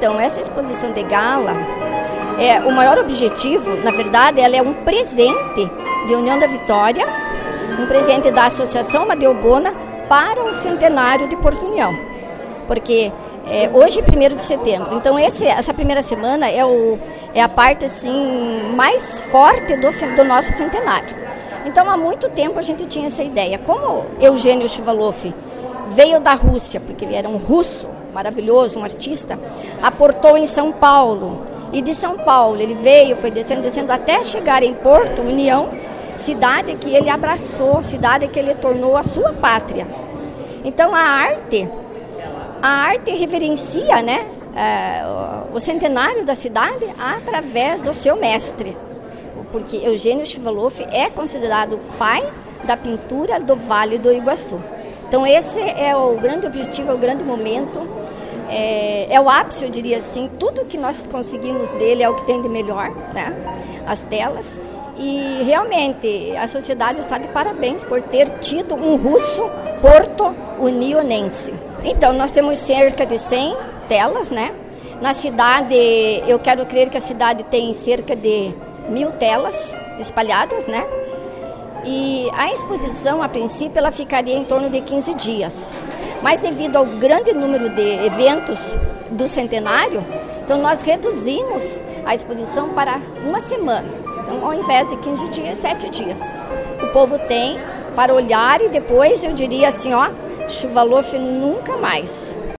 Então, essa exposição de gala, o maior objetivo, na verdade, ela é um presente de União da Vitória, um presente da Associação Amadeu Bona para o centenário de Porto União. Porque hoje é 1º de setembro, então essa primeira semana é a parte assim, mais forte do nosso centenário. Então, há muito tempo a gente tinha essa ideia. Como Eugênio Shuvalov veio da Rússia, porque ele era um russo maravilhoso, um artista, aportou em São Paulo. E de São Paulo ele veio, foi descendo até chegar em Porto União, cidade que ele abraçou, cidade que ele tornou a sua pátria. Então, a arte reverencia, né, o centenário da cidade através do seu mestre. Porque Eugênio Shuvalov é considerado o pai da pintura do Vale do Iguaçu. Então, esse é o grande objetivo, é o grande momento, é o ápice, eu diria assim. Tudo que nós conseguimos dele é o que tem de melhor, né? As telas. E, realmente, a sociedade está de parabéns por ter tido um russo porto-unionense. Então, nós temos cerca de 100 telas, né? Na cidade, eu quero crer que a cidade tem cerca de 1000 telas espalhadas, né? E a exposição, a princípio, ela ficaria em torno de 15 dias. Mas devido ao grande número de eventos do centenário, então nós reduzimos a exposição para uma semana. Então, ao invés de 15 dias, 7 dias. O povo tem para olhar e depois eu diria assim, Shuvalov nunca mais.